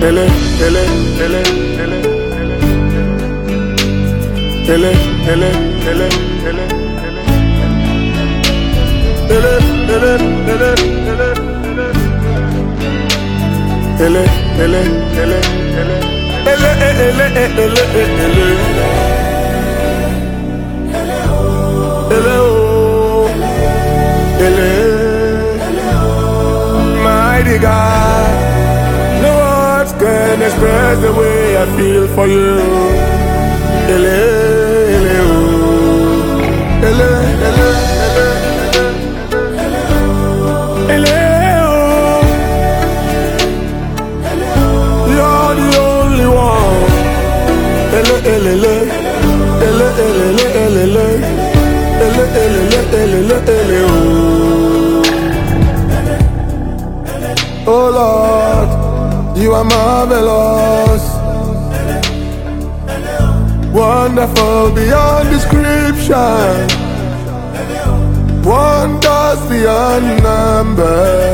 ele, ele, ele, ele, ele, ele, ele, ele, mighty God, no words can express the way I feel for you. You're the only one. Oh Lord, you are marvelous, wonderful beyond description, wonders beyond number.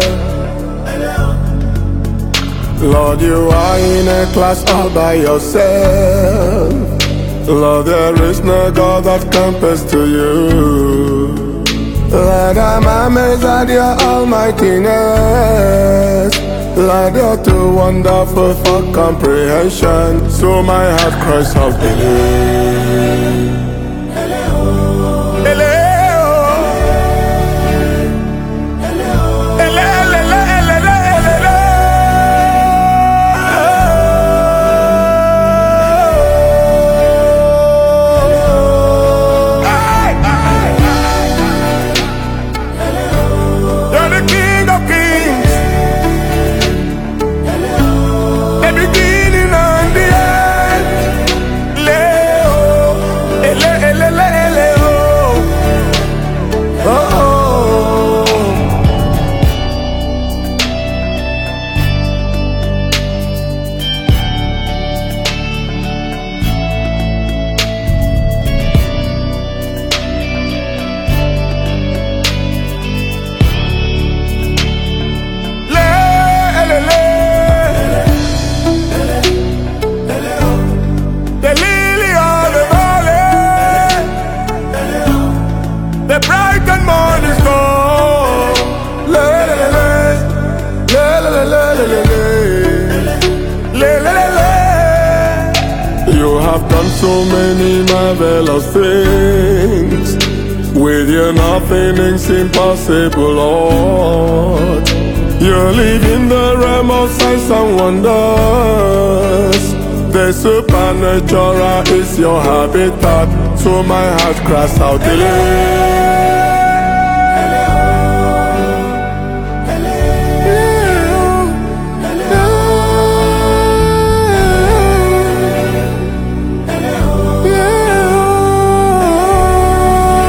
Lord, you are in a class all by yourself. Lord, there is no God that compares to you. Lord, I'm amazed at your almightiness. Lord, you're too wonderful for comprehension. So my heart cries out, the bright and morning star. You have done so many marvelous things. With you nothing is impossible, Lord. You live in the realm of signs and wonders. The supernatural is your habitat. So my heart cries out,